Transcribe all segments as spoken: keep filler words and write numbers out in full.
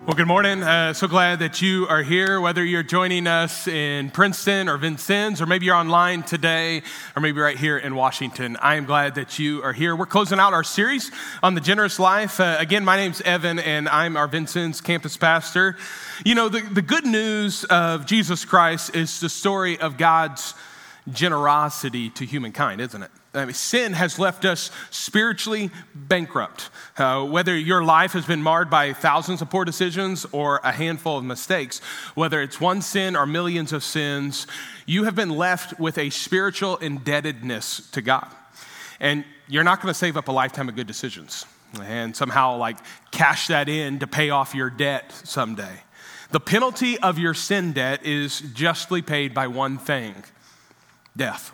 Well, good morning. Uh, so glad that you are here, whether you're joining us in Princeton or Vincennes, or maybe you're online today, or maybe right here in Washington. I am glad that you are here. We're closing out our series on the generous life. Uh, again, my name's Evan, and I'm our Vincennes campus pastor. You know, the, the good news of Jesus Christ is the story of God's generosity to humankind, isn't it? I mean, sin has left us spiritually bankrupt. Uh, whether your life has been marred by thousands of poor decisions or a handful of mistakes, whether it's one sin or millions of sins, you have been left with a spiritual indebtedness to God. And you're not going to save up a lifetime of good decisions and somehow like cash that in to pay off your debt someday. The penalty of your sin debt is justly paid by one thing: death.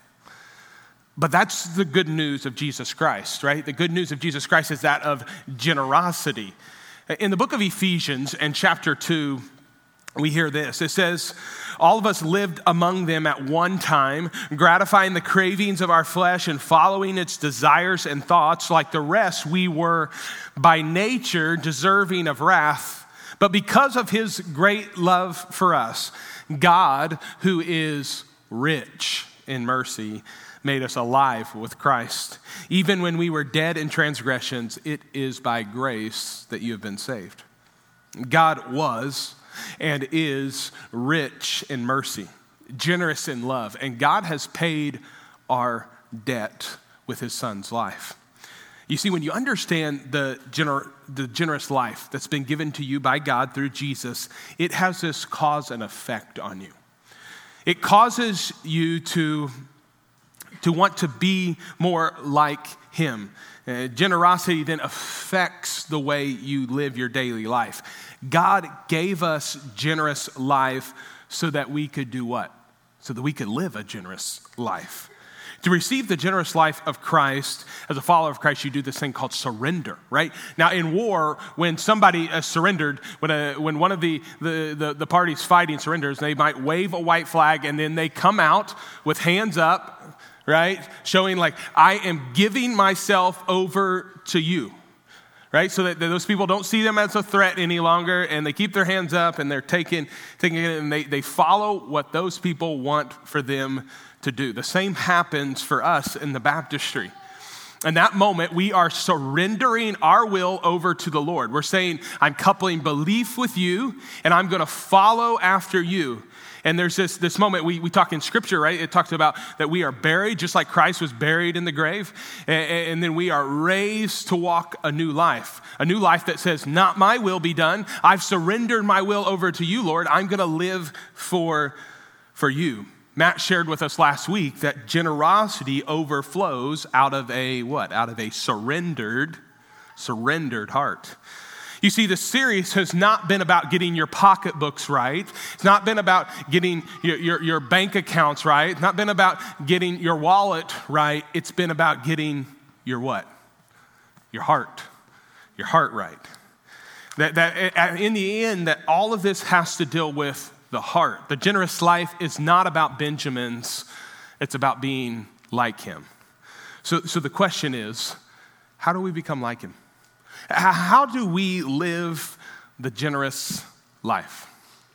But that's the good news of Jesus Christ, right? The good news of Jesus Christ is that of generosity. In the book of Ephesians, in chapter two, we hear this. It says, all of us lived among them at one time, gratifying the cravings of our flesh and following its desires and thoughts. Like the rest, we were by nature deserving of wrath. But because of his great love for us, God, who is rich in mercy, made us alive with Christ. Even when we were dead in transgressions, it is by grace that you have been saved. God was and is rich in mercy, generous in love, and God has paid our debt with his son's life. You see, when you understand the, gener- the generous life that's been given to you by God through Jesus, it has this cause and effect on you. It causes you to to want to be more like him. Uh, generosity then affects the way you live your daily life. God gave us generous life so that we could do what? So that we could live a generous life. To receive the generous life of Christ, as a follower of Christ, you do this thing called surrender, right? Now, in war, when somebody uh, surrendered, when a, when one of the, the, the, the parties fighting surrenders, they might wave a white flag, and then they come out with hands up, right? Showing like, I am giving myself over to you, right? So that, that those people don't see them as a threat any longer, and they keep their hands up, and they're taking, taking it, and they, they follow what those people want for them to do. The same happens for us in the baptistry. In that moment, we are surrendering our will over to the Lord. We're saying, I'm coupling belief with you, and I'm going to follow after you. And there's this, this moment, we, we talk in scripture, right? It talks about that we are buried just like Christ was buried in the grave. And, and then we are raised to walk a new life. A new life that says, not my will be done. I've surrendered my will over to you, Lord. I'm going to live for, for you. Matt shared with us last week that generosity overflows out of a what? Out of a surrendered, surrendered heart. You see, the series has not been about getting your pocketbooks right. It's not been about getting your, your, your bank accounts right. It's not been about getting your wallet right. It's been about getting your what? Your heart. Your heart right. That, that in the end, that all of this has to deal with the heart. The generous life is not about Benjamins. It's about being like him. So, so the question is, how do we become like him? How do we live the generous life?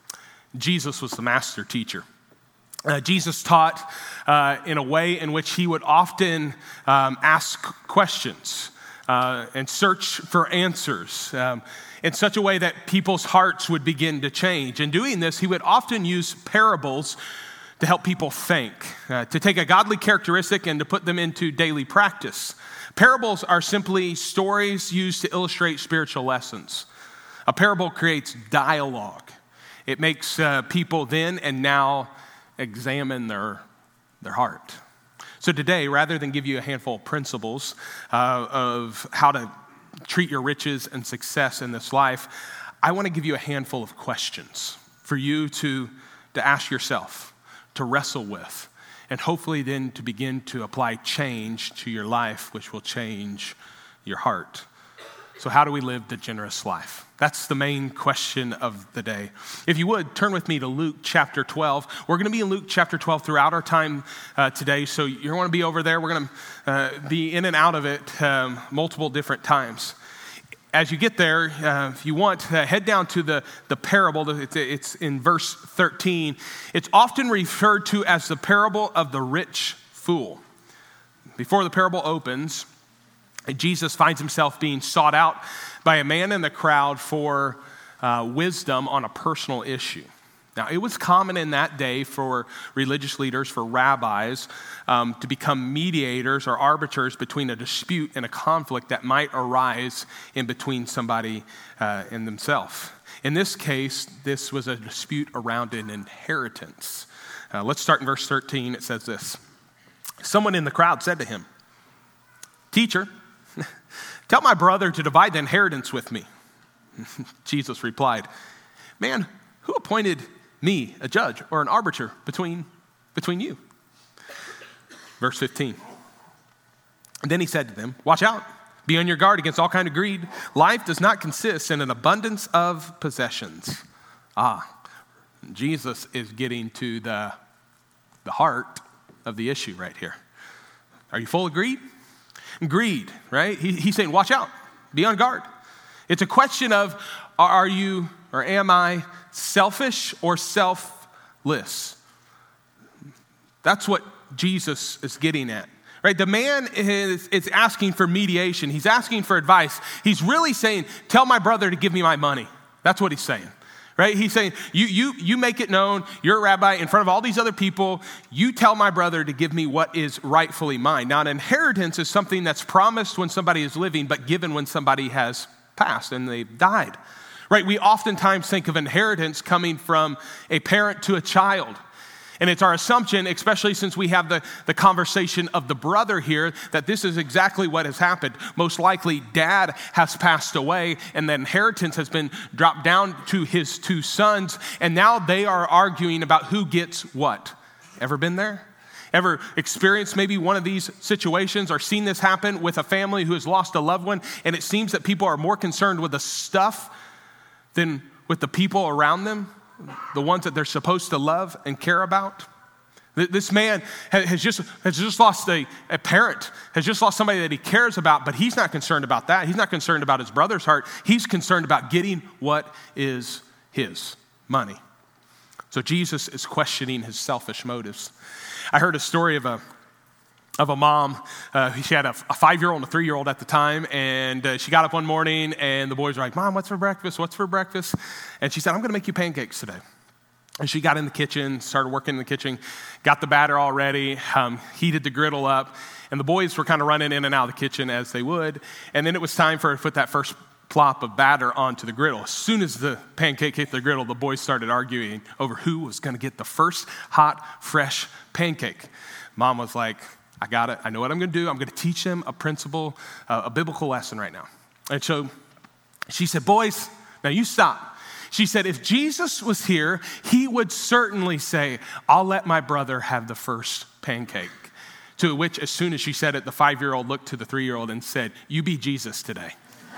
Jesus was the master teacher. Uh, Jesus taught uh, in a way in which he would often um, ask questions uh, and search for answers um, in such a way that people's hearts would begin to change. In doing this, he would often use parables to help people think, uh, to take a godly characteristic and to put them into daily practice. Parables are simply stories used to illustrate spiritual lessons. A parable creates dialogue. It makes uh, people then and now examine their, their heart. So today, rather than give you a handful of principles uh, of how to treat your riches and success in this life, I want to give you a handful of questions for you to, to ask yourself, to wrestle with, and hopefully then to begin to apply change to your life, which will change your heart. So how do we live the generous life? That's the main question of the day. If you would, turn with me to Luke chapter twelve. We're going to be in Luke chapter twelve throughout our time uh, today, so you want to be over there. We're going to uh, be in and out of it um, multiple different times. as you get there, uh, if you want, uh, head down to the, the parable. It's, it's in verse thirteen. It's often referred to as the parable of the rich fool. Before the parable opens, Jesus finds himself being sought out by a man in the crowd for uh, wisdom on a personal issue. Now, it was common in that day for religious leaders, for rabbis, um, to become mediators or arbiters between a dispute and a conflict that might arise in between somebody uh, and themselves. In this case, this was a dispute around an inheritance. Uh, let's start in verse thirteen. It says this. Someone in the crowd said to him, "Teacher, tell my brother to divide the inheritance with me." Jesus replied, "Man, who appointed me, a judge or an arbiter between, between you?" Verse fifteen. And then he said to them, "Watch out, be on your guard against all kind of greed. Life does not consist in an abundance of possessions." Ah, Jesus is getting to the, the heart of the issue right here. Are you full of greed? Greed, right? He, he's saying, watch out, be on guard. It's a question of, are you or am I selfish or selfless? That's what Jesus is getting at, right? The man is, is asking for mediation. He's asking for advice. He's really saying, tell my brother to give me my money. That's what he's saying, right? He's saying, you, you, you make it known, you're a rabbi in front of all these other people, you tell my brother to give me what is rightfully mine. Now, an inheritance is something that's promised when somebody is living, but given when somebody has passed and they've died. Right, we oftentimes think of inheritance coming from a parent to a child. And it's our assumption, especially since we have the, the conversation of the brother here, that this is exactly what has happened. Most likely, dad has passed away, and the inheritance has been dropped down to his two sons, and now they are arguing about who gets what. Ever been there? Ever experienced maybe one of these situations or seen this happen with a family who has lost a loved one, and it seems that people are more concerned with the stuff than with the people around them, the ones that they're supposed to love and care about? This man has just, has just lost a, a parent, has just lost somebody that he cares about, but he's not concerned about that. He's not concerned about his brother's heart. He's concerned about getting what is his, money. So Jesus is questioning his selfish motives. I heard a story of a of a mom. Uh, she had a, a five-year-old and a three-year-old at the time, and uh, she got up one morning, and the boys were like, "Mom, what's for breakfast? What's for breakfast?" And she said, "I'm going to make you pancakes today." And she got in the kitchen, started working in the kitchen, got the batter all ready, um, heated the griddle up, and the boys were kind of running in and out of the kitchen as they would, and then it was time for her to put that first plop of batter onto the griddle. As soon as the pancake hit the griddle, the boys started arguing over who was going to get the first hot, fresh pancake. Mom was like, I got it. I know what I'm going to do. I'm going to teach them a principle, uh, a biblical lesson right now. And so she said, boys, now you stop. She said, if Jesus was here, he would certainly say, I'll let my brother have the first pancake. To which, as soon as she said it, the five-year-old looked to the three-year-old and said, you be Jesus today.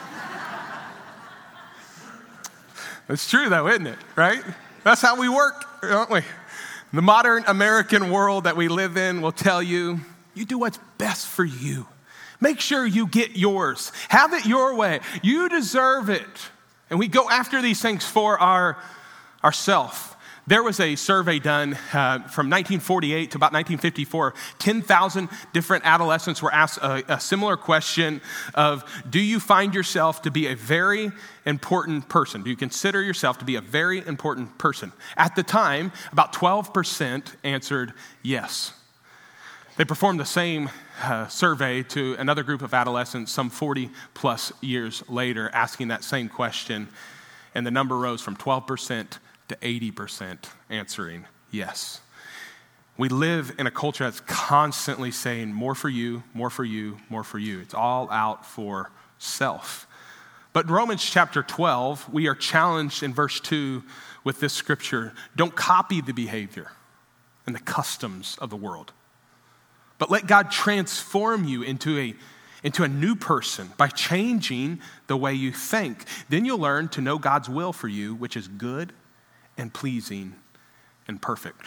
It's true though, isn't it? Right? That's how we work, don't we? The modern American world that we live in will tell you, you do what's best for you. Make sure you get yours. Have it your way. You deserve it. And we go after these things for our ourself. There was a survey done uh, from nineteen forty-eight to about nineteen fifty-four. ten thousand different adolescents were asked a, a similar question of, do you find yourself to be a very important person? Do you consider yourself to be a very important person? At the time, about twelve percent answered yes. They performed the same uh, survey to another group of adolescents some forty plus years later, asking that same question, and the number rose from twelve percent to eighty percent answering yes. We live in a culture that's constantly saying more for you, more for you, more for you. It's all out for self. But in Romans chapter twelve, we are challenged in verse two with this scripture. Don't copy the behavior and the customs of the world, but let God transform you into a, into a new person by changing the way you think. Then you'll learn to know God's will for you, which is good and pleasing and perfect.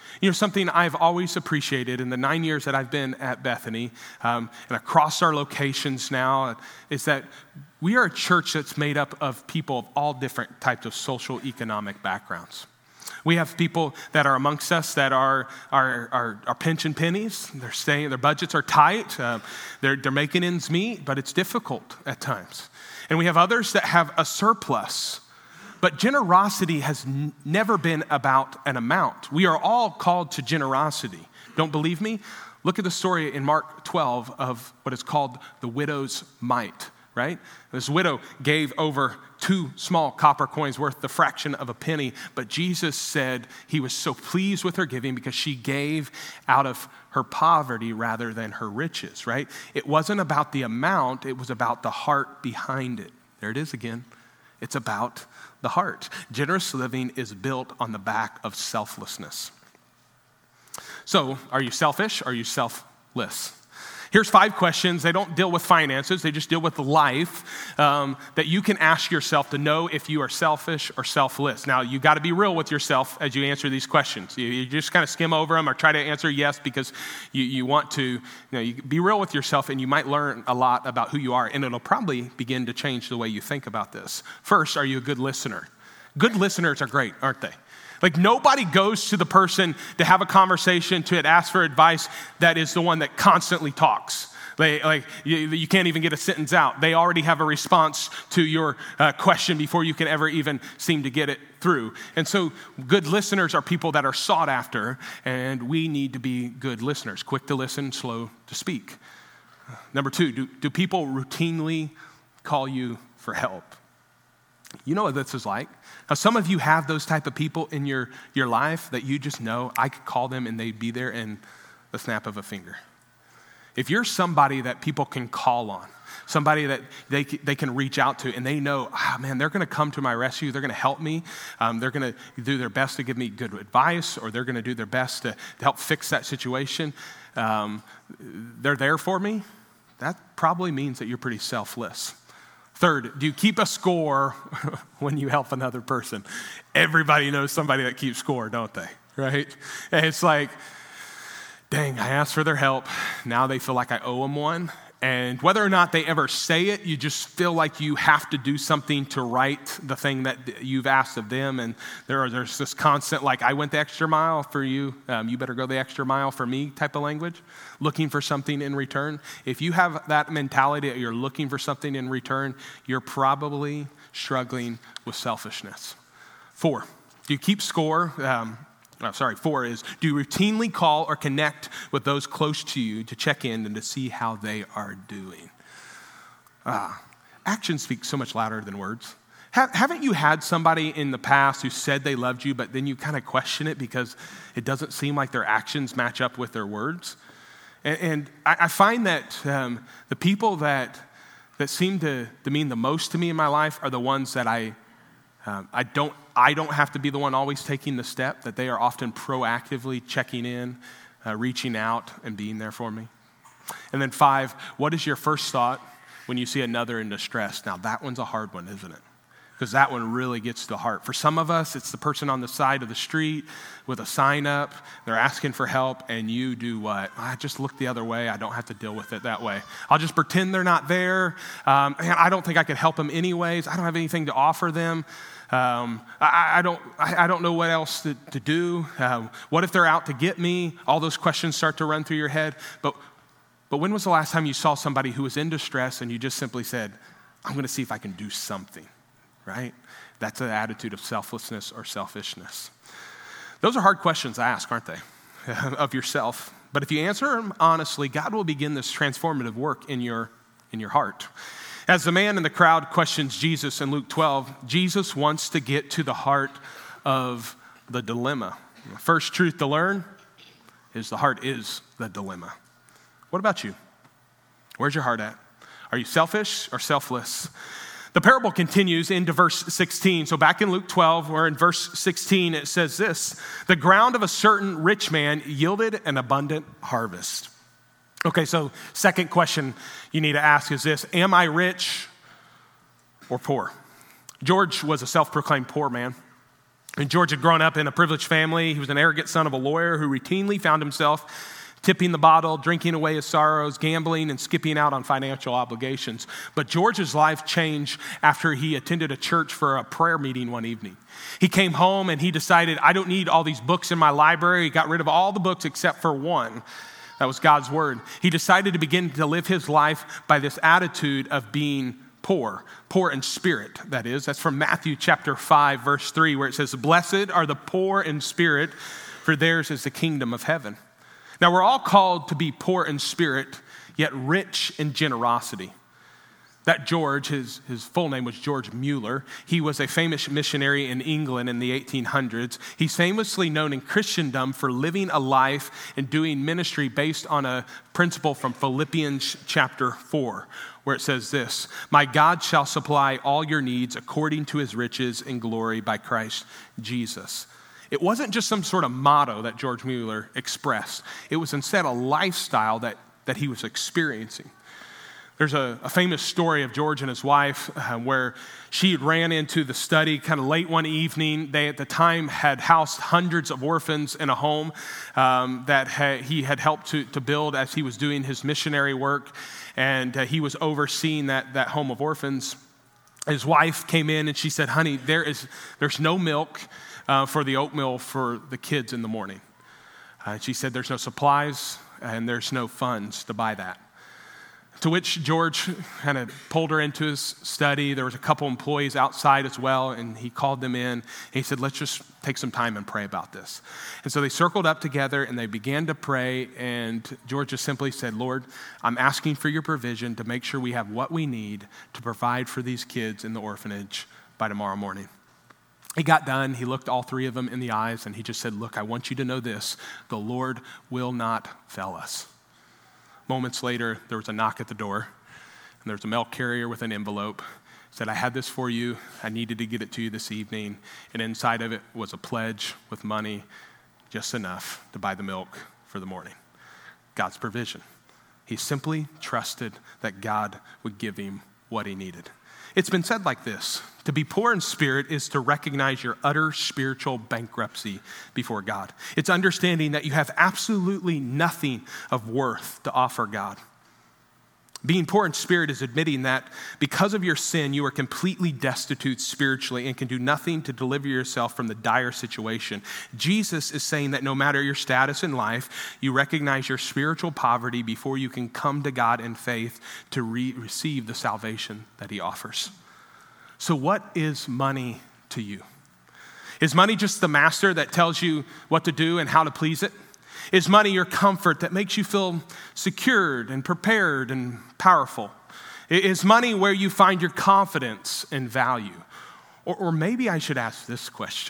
You know, something I've always appreciated in the nine years that I've been at Bethany um, and across our locations now is that we are a church that's made up of people of all different types of social economic backgrounds. We have people that are amongst us that are are, are, are pinching pennies. They're staying, their budgets are tight. Uh, they're, they're making ends meet, but it's difficult at times. And we have others that have a surplus. But generosity has n- never been about an amount. We are all called to generosity. Don't believe me? Look at the story in Mark twelve of what is called the widow's mite, right? This widow gave over two small copper coins worth the fraction of a penny, but Jesus said he was so pleased with her giving because she gave out of her poverty rather than her riches, right? It wasn't about the amount, it was about the heart behind it. There it is again. It's about the heart. Generous living is built on the back of selflessness. So, are you selfish? Are you selfless? Here's five questions. They don't deal with finances. They just deal with life um, that you can ask yourself to know if you are selfish or selfless. Now, you got to be real with yourself as you answer these questions. You, you just kind of skim over them or try to answer yes because you, you want to. You know, you be real with yourself, and you might learn a lot about who you are, and it'll probably begin to change the way you think about this. First, are you a good listener? Good listeners are great, aren't they? Like nobody goes to the person to have a conversation, to ask for advice that is the one that constantly talks. They, like you, you can't even get a sentence out. They already have a response to your uh, question before you can ever even seem to get it through. And so good listeners are people that are sought after, and we need to be good listeners, quick to listen, slow to speak. Number two, do, do people routinely call you for help? You know what this is like. Now, some of you have those type of people in your, your life that you just know I could call them and they'd be there in the snap of a finger. If you're somebody that people can call on, somebody that they they can reach out to and they know, ah, oh, man, they're going to come to my rescue. They're going to help me. Um, they're going to do their best to give me good advice, or they're going to do their best to, to help fix that situation. Um, they're there for me. That probably means that you're pretty selfless. Third, do you keep a score when you help another person? Everybody knows somebody that keeps score, don't they? Right? And it's like, dang, I asked for their help. Now they feel like I owe them one. And whether or not they ever say it, you just feel like you have to do something to right the thing that you've asked of them. And there are, there's this constant, like, I went the extra mile for you. Um, you better go the extra mile for me type of language, looking for something in return. If you have that mentality that you're looking for something in return, you're probably struggling with selfishness. Four, do you keep score? Um, Oh, sorry, four is, do you routinely call or connect with those close to you to check in and to see how they are doing? Ah, actions speak so much louder than words. Ha- haven't you had somebody in the past who said they loved you, but then you kind of question it because it doesn't seem like their actions match up with their words? And, and I, I find that um, the people that that seem to, to mean the most to me in my life are the ones that I Um, I don't I don't have to be the one always taking the step, that they are often proactively checking in, uh, reaching out, and being there for me. And then five, what is your first thought when you see another in distress? Now, that one's a hard one, isn't it? Because that one really gets to the heart. For some of us, it's the person on the side of the street with a sign up. They're asking for help, and you do what? I just look the other way. I don't have to deal with it that way. I'll just pretend they're not there. Um, I don't think I could help them anyways. I don't have anything to offer them. Um, I, I don't. I, I don't know what else to, to do. Uh, what if they're out to get me? All those questions start to run through your head. But, but when was the last time you saw somebody who was in distress and you just simply said, "I'm going to see if I can do something"? Right? That's an attitude of selflessness or selfishness. Those are hard questions to ask, aren't they? Of yourself. But if you answer them honestly, God will begin this transformative work in your in your heart. As the man in the crowd questions Jesus in Luke twelve, Jesus wants to get to the heart of the dilemma. The first truth to learn is the heart is the dilemma. What about you? Where's your heart at? Are you selfish or selfless? The parable continues into verse sixteen. So back in Luke twelve, or in verse sixteen, it says this: the ground of a certain rich man yielded an abundant harvest. Okay, so second question you need to ask is this: am I rich or poor? George was a self-proclaimed poor man. And George had grown up in a privileged family. He was an arrogant son of a lawyer who routinely found himself tipping the bottle, drinking away his sorrows, gambling, and skipping out on financial obligations. But George's life changed after he attended a church for a prayer meeting one evening. He came home and he decided, I don't need all these books in my library. He got rid of all the books except for one. That was God's word. He decided to begin to live his life by this attitude of being poor, poor in spirit, that is. That's from Matthew chapter five, verse three, where it says, blessed are the poor in spirit, for theirs is the kingdom of heaven. Now, we're all called to be poor in spirit, yet rich in generosity. That George, his, his full name was George Mueller. He was a famous missionary in England in the eighteen hundreds. He's famously known in Christendom for living a life and doing ministry based on a principle from Philippians chapter four, where it says this, my God shall supply all your needs according to his riches and glory by Christ Jesus. It wasn't just some sort of motto that George Mueller expressed. It was instead a lifestyle that, that he was experiencing. There's a, a famous story of George and his wife uh, where she ran into the study kind of late one evening. They at the time had housed hundreds of orphans in a home um, that ha- he had helped to, to build as he was doing his missionary work. And uh, he was overseeing that, that home of orphans. His wife came in and she said, honey, there is there's no milk Uh, for the oatmeal for the kids in the morning. Uh, she said there's no supplies and there's no funds to buy that. To which George kind of pulled her into his study. There was a couple employees outside as well, and he called them in. And he said, let's just take some time and pray about this. And so they circled up together and they began to pray, and George just simply said, Lord, I'm asking for your provision to make sure we have what we need to provide for these kids in the orphanage by tomorrow morning. He got done, he looked all three of them in the eyes, and he just said, look, I want you to know this, the Lord will not fail us. Moments later, there was a knock at the door, and there was a mail carrier with an envelope. He said, I had this for you, I needed to get it to you this evening, and inside of it was a pledge with money, just enough to buy the milk for the morning. God's provision. He simply trusted that God would give him what he needed. It's been said like this, to be poor in spirit is to recognize your utter spiritual bankruptcy before God. It's understanding that you have absolutely nothing of worth to offer God. Being poor in spirit is admitting that because of your sin, you are completely destitute spiritually and can do nothing to deliver yourself from the dire situation. Jesus is saying that no matter your status in life, you recognize your spiritual poverty before you can come to God in faith to re- receive the salvation that he offers. So what is money to you? Is money just the master that tells you what to do and how to please it? Is money your comfort that makes you feel secured and prepared and powerful? Is money where you find your confidence and value? Or, or maybe I should ask this question.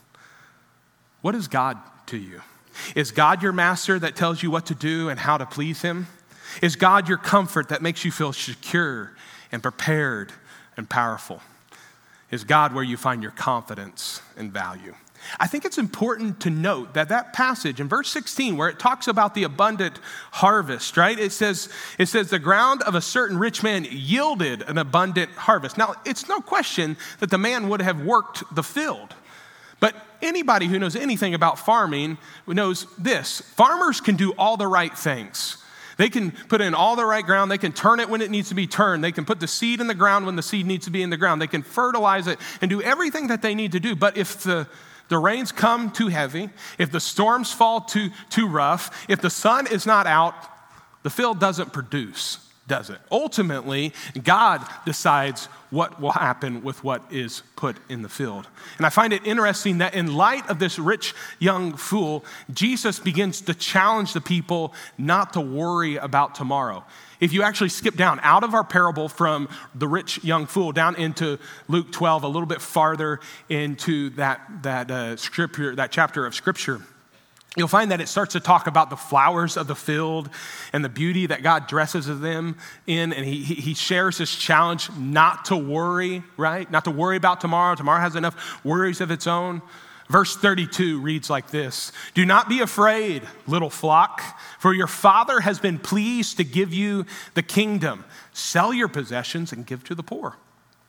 What is God to you? Is God your master that tells you what to do and how to please him? Is God your comfort that makes you feel secure and prepared and powerful? Is God where you find your confidence and value? I think it's important to note that that passage in verse sixteen, where it talks about the abundant harvest, right? It says, it says the ground of a certain rich man yielded an abundant harvest. Now, it's no question that the man would have worked the field. But anybody who knows anything about farming knows this. Farmers can do all the right things. They can put in all the right ground. They can turn it when it needs to be turned. They can put the seed in the ground when the seed needs to be in the ground. They can fertilize it and do everything that they need to do. But if the The rains come too heavy, if the storms fall too, too rough, if the sun is not out, the field doesn't produce, does it? Ultimately, God decides what will happen with what is put in the field. And I find it interesting that in light of this rich young fool, Jesus begins to challenge the people not to worry about tomorrow. If you actually skip down out of our parable from the rich young fool down into Luke twelve, a little bit farther into that, that uh, scripture, that chapter of scripture, you'll find that it starts to talk about the flowers of the field and the beauty that God dresses them in. And he, he shares this challenge not to worry, right? Not to worry about tomorrow. Tomorrow has enough worries of its own. Verse thirty-two reads like this. Do not be afraid, little flock, for your Father has been pleased to give you the kingdom. Sell your possessions and give to the poor.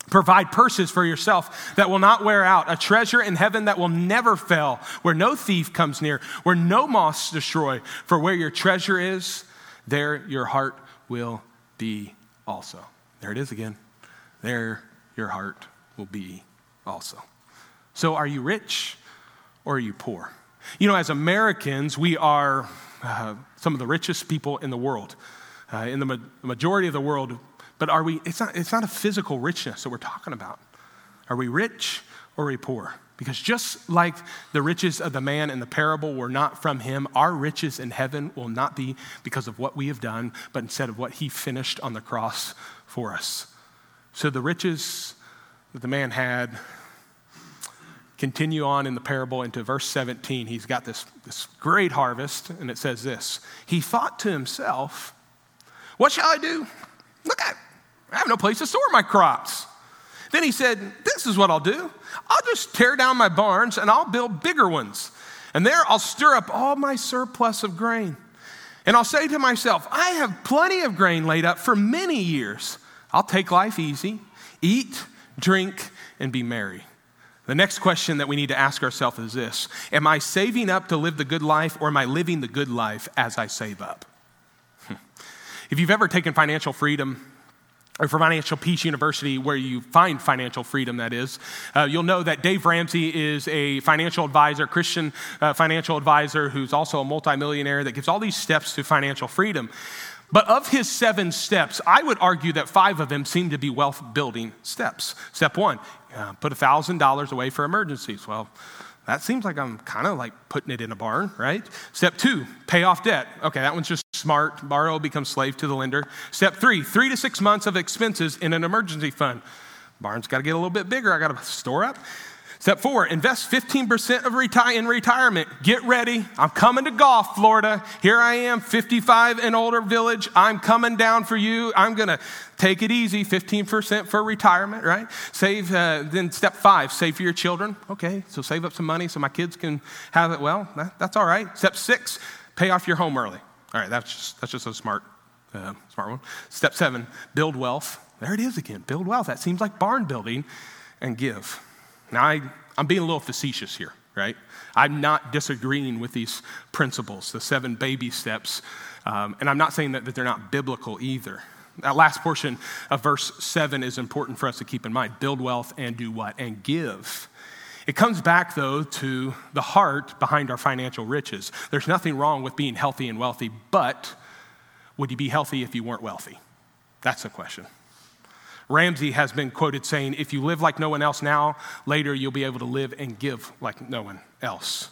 Provide purses for yourself that will not wear out, a treasure in heaven that will never fail, where no thief comes near, where no moths destroy. For where your treasure is, there your heart will be also. There it is again. There your heart will be also. So are you rich or are you poor? You know, as Americans, we are uh, some of the richest people in the world, uh, in the ma- majority of the world. But are we, it's not, it's not a physical richness that we're talking about. Are we rich or are we poor? Because just like the riches of the man in the parable were not from him, our riches in heaven will not be because of what we have done, but instead of what he finished on the cross for us. So the riches that the man had continue on in the parable into verse seventeen. He's got this, this great harvest, and it says this. He thought to himself, what shall I do? Look, I, I have no place to store my crops. Then he said, this is what I'll do. I'll just tear down my barns and I'll build bigger ones. And there I'll stir up all my surplus of grain. And I'll say to myself, I have plenty of grain laid up for many years. I'll take life easy, eat, drink, and be merry. The next question that we need to ask ourselves is this. Am I saving up to live the good life, or am I living the good life as I save up? If you've ever taken Financial Freedom, or for Financial Peace University, where you find financial freedom, that is, uh, you'll know that Dave Ramsey is a financial advisor, Christian uh, financial advisor, who's also a multimillionaire that gives all these steps to financial freedom. But of his seven steps, I would argue that five of them seem to be wealth-building steps. Step one, uh, put one thousand dollars away for emergencies. Well, that seems like I'm kind of like putting it in a barn, right? Step two, pay off debt. Okay, that one's just smart. Borrow, become slave to the lender. Step three, three to six months of expenses in an emergency fund. Barn's got to get a little bit bigger. I got to store up. Step four, invest fifteen percent of reti- in retirement. Get ready. I'm coming to Gulf, Florida. Here I am, fifty-five and older village. I'm coming down for you. I'm going to take it easy, fifteen percent for retirement, right? Save, uh, then step five, save for your children. Okay, so save up some money so my kids can have it. Well, that, that's all right. Step six, pay off your home early. All right, that's just, that's just a smart, uh, smart one. Step seven, build wealth. There it is again, build wealth. That seems like barn building. And give. Now, I, I'm being a little facetious here, right? I'm not disagreeing with these principles, the seven baby steps, um, and I'm not saying that, that they're not biblical either. That last portion of verse seven is important for us to keep in mind. Build wealth and do what? And give. It comes back, though, to the heart behind our financial riches. There's nothing wrong with being healthy and wealthy, but would you be healthy if you weren't wealthy? That's the question. Ramsey has been quoted saying, if you live like no one else now, later you'll be able to live and give like no one else.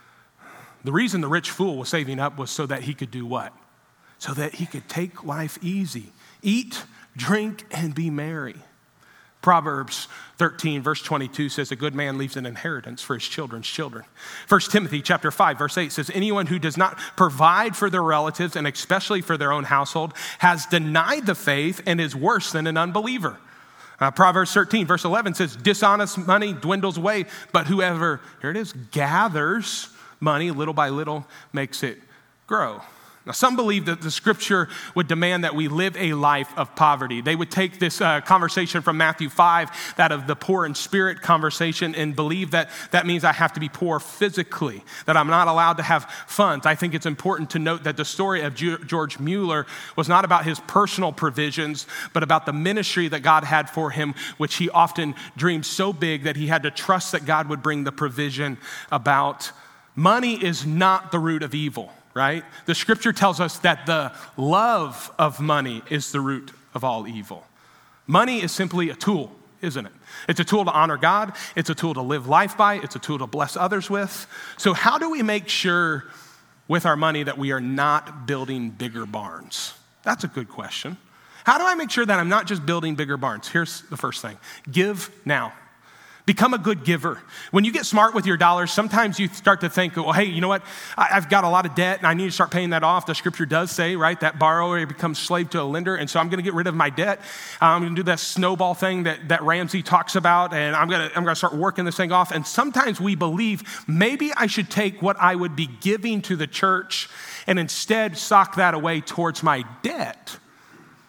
The reason the rich fool was saving up was so that he could do what? So that he could take life easy. Eat, drink, and be merry. Proverbs thirteen, verse twenty-two says, a good man leaves an inheritance for his children's children. First Timothy chapter five, verse eight says, anyone who does not provide for their relatives, and especially for their own household, has denied the faith and is worse than an unbeliever. Uh, Proverbs thirteen, verse eleven says, dishonest money dwindles away, but whoever, here it is, gathers money little by little makes it grow. Now, some believe that the scripture would demand that we live a life of poverty. They would take this uh, conversation from Matthew five, that of the poor in spirit conversation, and believe that that means I have to be poor physically, that I'm not allowed to have funds. I think it's important to note that the story of George Mueller was not about his personal provisions, but about the ministry that God had for him, which he often dreamed so big that he had to trust that God would bring the provision about. Money is not the root of evil. Right? The scripture tells us that the love of money is the root of all evil. Money is simply a tool, isn't it? It's a tool to honor God. It's a tool to live life by. It's a tool to bless others with. So how do we make sure with our money that we are not building bigger barns? That's a good question. How do I make sure that I'm not just building bigger barns? Here's the first thing. Give now. Become a good giver. When you get smart with your dollars, sometimes you start to think, well, hey, you know what? I've got a lot of debt and I need to start paying that off. The scripture does say, right, that borrower becomes slave to a lender. And so I'm going to get rid of my debt. I'm going to do that snowball thing that, that Ramsey talks about. And I'm going to, I'm going to start working this thing off. And sometimes we believe maybe I should take what I would be giving to the church and instead sock that away towards my debt.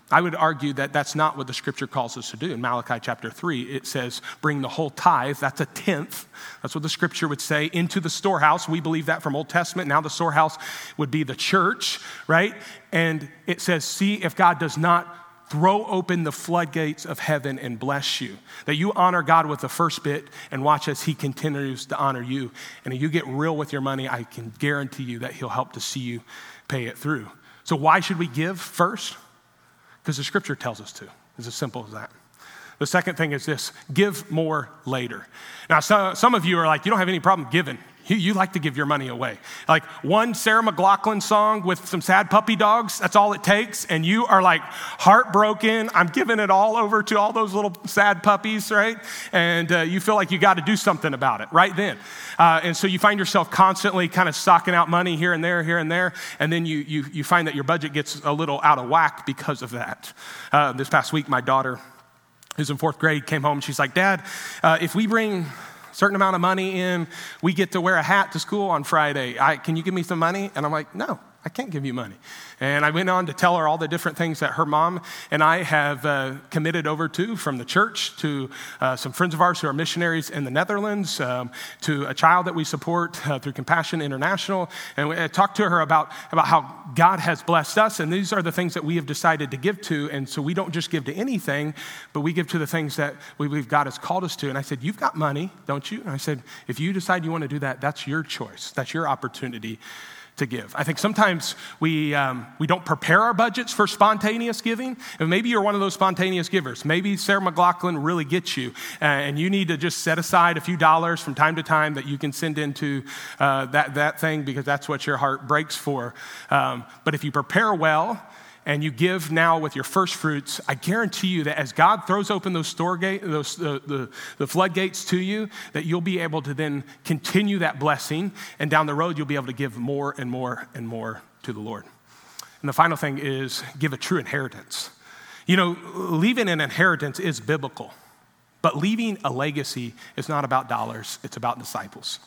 I would argue that that's not what the scripture calls us to do. In Malachi chapter three, it says, bring the whole tithe, that's a tenth. That's what the scripture would say, into the storehouse. We believe that from Old Testament. Now the storehouse would be the church, right? And it says, see if God does not throw open the floodgates of heaven and bless you. That you honor God with the first bit and watch as he continues to honor you. And if you get real with your money, I can guarantee you that he'll help to see you pay it through. So why should we give first? Because the scripture tells us to. It's as simple as that. The second thing is this, give more later. Now, so, some of you are like, you don't have any problem giving. You, you like to give your money away. Like one Sarah McLachlan song with some sad puppy dogs, that's all it takes. And you are like heartbroken. I'm giving it all over to all those little sad puppies, right? And uh, you feel like you got to do something about it right then. Uh, and so you find yourself constantly kind of stocking out money here and there, here and there. And then you you, you find that your budget gets a little out of whack because of that. Uh, this past week, my daughter, who's in fourth grade, came home and she's like, Dad, uh, if we bring certain amount of money in, we get to wear a hat to school on Friday. I, can you give me some money? And I'm like, no, I can't give you money. And I went on to tell her all the different things that her mom and I have uh, committed over to, from the church to uh, some friends of ours who are missionaries in the Netherlands, um, to a child that we support uh, through Compassion International. And I talked to her about, about how God has blessed us, and these are the things that we have decided to give to. And so we don't just give to anything, but we give to the things that we believe God has called us to. And I said, you've got money, don't you? And I said, if you decide you want to do that, that's your choice. That's your opportunity to give. I think sometimes we um, we don't prepare our budgets for spontaneous giving. And maybe you're one of those spontaneous givers. Maybe Sarah McLachlan really gets you, uh, and you need to just set aside a few dollars from time to time that you can send into uh, that that thing because that's what your heart breaks for. Um, but if you prepare well, and you give now with your first fruits, I guarantee you that as God throws open those store gate, those the, the, the floodgates to you, that you'll be able to then continue that blessing, and down the road you'll be able to give more and more and more to the Lord. And the final thing is give a true inheritance. You know, leaving an inheritance is biblical, but leaving a legacy is not about dollars, it's about disciples.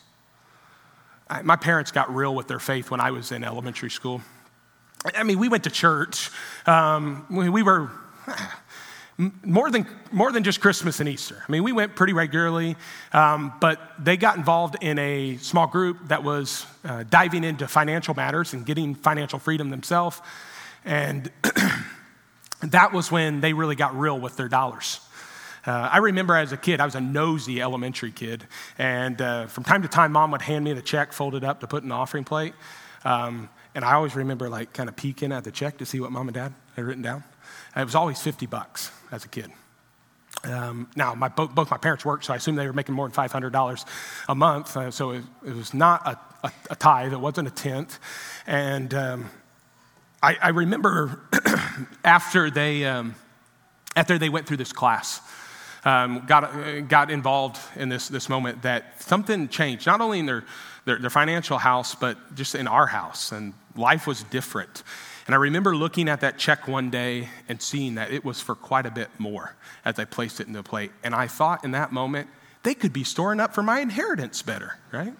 I, my parents got real with their faith when I was in elementary school. I mean, we went to church. Um, we, we were more than more than just Christmas and Easter. I mean, we went pretty regularly, um, but they got involved in a small group that was uh, diving into financial matters and getting financial freedom themselves. And that was when they really got real with their dollars. Uh, I remember as a kid, I was a nosy elementary kid. And uh, from time to time, Mom would hand me the check folded up to put in the offering plate. Um, And I always remember like kind of peeking at the check to see what Mom and Dad had written down. It was always fifty bucks as a kid. Um, now, my, both, both my parents worked, so I assume they were making more than five hundred dollars a month. Uh, so it, it was not a, a, a tithe. It wasn't a tenth. And um, I, I remember after they um, after they went through this class, um, got got involved in this this moment that something changed, not only in their Their, their financial house, but just in our house, and life was different. And I remember looking at that check one day and seeing that it was for quite a bit more as I placed it in the plate. And I thought in that moment, they could be storing up for my inheritance better, right?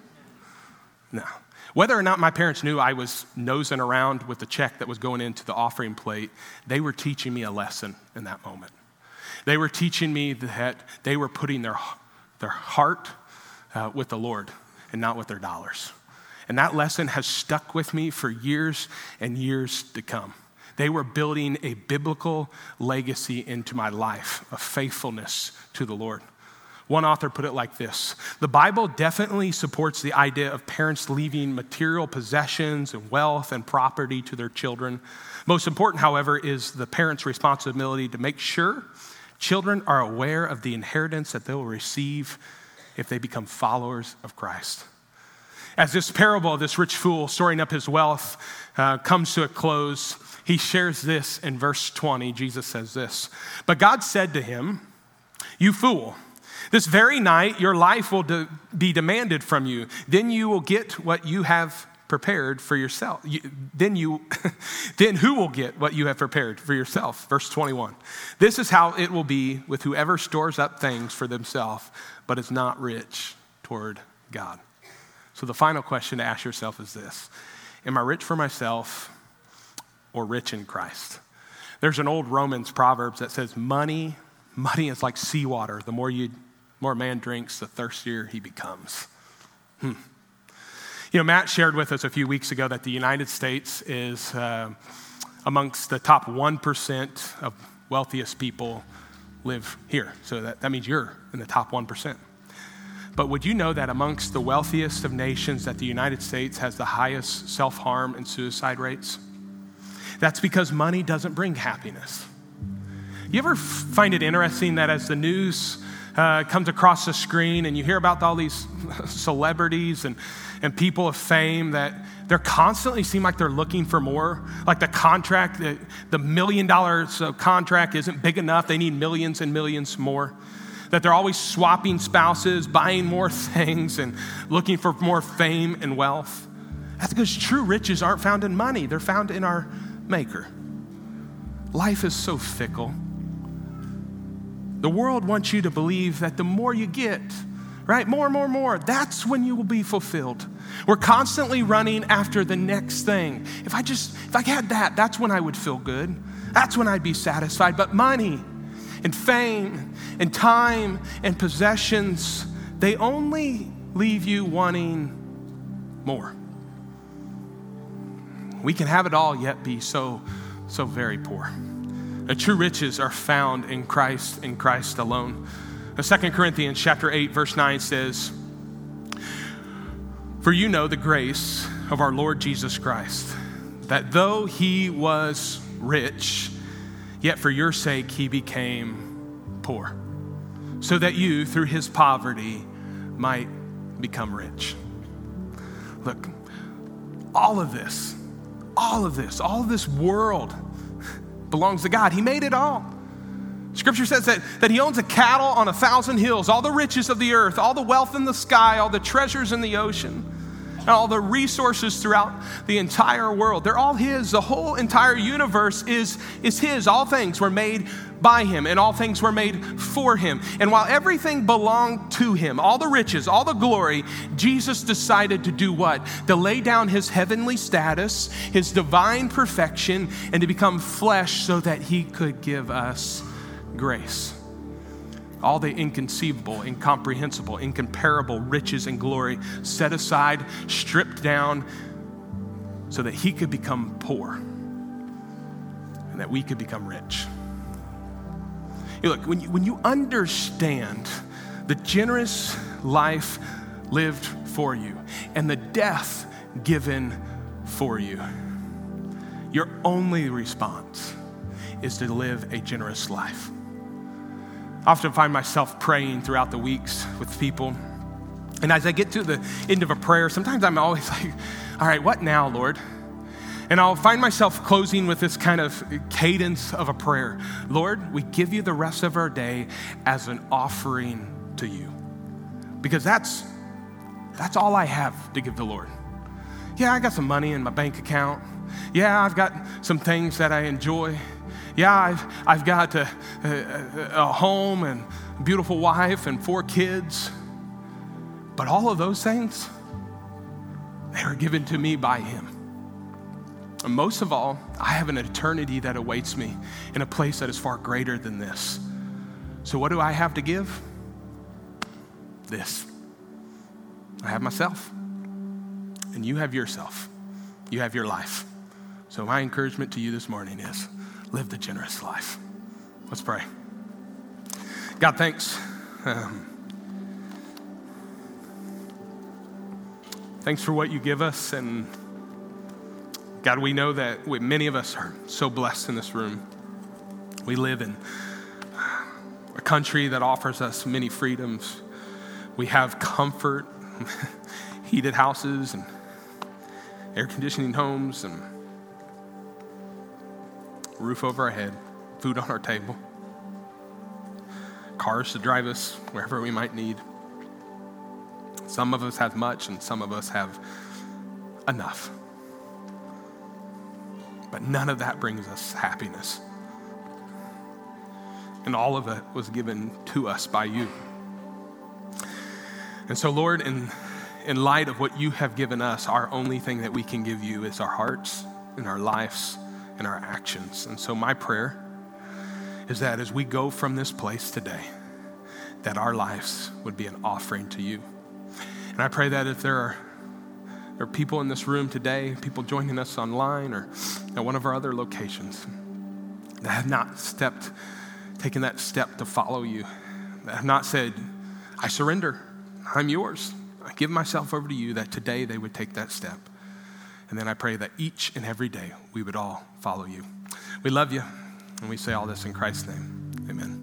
No. Whether or not my parents knew I was nosing around with the check that was going into the offering plate, they were teaching me a lesson in that moment. They were teaching me that they were putting their, their heart uh, with the Lord and not with their dollars. And that lesson has stuck with me for years and years to come. They were building a biblical legacy into my life of faithfulness to the Lord. One author put it like this: the Bible definitely supports the idea of parents leaving material possessions and wealth and property to their children. Most important, however, is the parents' responsibility to make sure children are aware of the inheritance that they will receive if they become followers of Christ. As this parable of this rich fool storing up his wealth uh, comes to a close, he shares this in verse twenty. Jesus says this: "But God said to him, 'You fool, this very night your life will de- be demanded from you. Then you will get what you have prepared for yourself. You, then you, then who will get what you have prepared for yourself?'" Verse twenty-one. "This is how it will be with whoever stores up things for themselves, but is not rich toward God." So the final question to ask yourself is this: am I rich for myself or rich in Christ? There's an old Romans proverb that says money, money is like seawater. The more you, more a man drinks, the thirstier he becomes. Hmm. You know, Matt shared with us a few weeks ago that the United States is uh, amongst the top one percent of wealthiest people live here. So that, that means you're in the top one percent. But would you know that amongst the wealthiest of nations that the United States has the highest self-harm and suicide rates? That's because money doesn't bring happiness. You ever find it interesting that as the news uh, comes across the screen and you hear about all these celebrities and, and people of fame that they're constantly seem like they're looking for more? Like the contract, the, the million dollars of contract isn't big enough. They need millions and millions more. That they're always swapping spouses, buying more things, and looking for more fame and wealth. That's because true riches aren't found in money. They're found in our Maker. Life is so fickle. The world wants you to believe that the more you get, right, more, more, more, that's when you will be fulfilled. We're constantly running after the next thing. If I just, if I had that, that's when I would feel good. That's when I'd be satisfied. But money and fame and time and possessions, they only leave you wanting more. We can have it all yet be so, so very poor. The true riches are found in Christ, in Christ alone. Second Corinthians chapter eight, verse nine says, "For you know the grace of our Lord Jesus Christ, that though he was rich, yet for your sake he became poor, so that you, through his poverty, might become rich." Look, all of this, all of this, all of this world belongs to God. He made it all. Scripture says that, that he owns a cattle on a thousand hills, all the riches of the earth, all the wealth in the sky, all the treasures in the ocean, and all the resources throughout the entire world. They're all his. The whole entire universe is, is his. All things were made by him, and all things were made for him. And while everything belonged to him, all the riches, all the glory, Jesus decided to do what? To lay down his heavenly status, his divine perfection, and to become flesh so that he could give us grace. All the inconceivable, incomprehensible, incomparable riches and glory set aside, stripped down, so that he could become poor and that we could become rich. You look, when you, when you understand the generous life lived for you and the death given for you, your only response is to live a generous life. I often find myself praying throughout the weeks with people. And as I get to the end of a prayer, sometimes I'm always like, all right, what now, Lord? And I'll find myself closing with this kind of cadence of a prayer. Lord, we give you the rest of our day as an offering to you. Because that's, that's all I have to give the Lord. Yeah, I got some money in my bank account. Yeah, I've got some things that I enjoy. Yeah, I've, I've got a, a, a home and a beautiful wife and four kids. But all of those things, they are given to me by him. And most of all, I have an eternity that awaits me in a place that is far greater than this. So what do I have to give? This. I have myself. And you have yourself. You have your life. So my encouragement to you this morning is, live the generous life. Let's pray. God, thanks. Um, thanks for what you give us. And God, we know that we, many of us are so blessed in this room. We live in a country that offers us many freedoms. We have comfort, heated houses and air conditioning homes and roof over our head, food on our table, cars to drive us wherever we might need. Some of us have much and some of us have enough. But none of that brings us happiness. And all of it was given to us by you. And so, Lord, in, in light of what you have given us, our only thing that we can give you is our hearts and our lives and our actions. And so my prayer is that as we go from this place today, that our lives would be an offering to you. And I pray that if there are, there are people in this room today, people joining us online or at one of our other locations that have not stepped, taken that step to follow you, that have not said, I surrender, I'm yours, I give myself over to you, that today they would take that step. And then I pray that each and every day we would all follow you. We love you, and we say all this in Christ's name. Amen.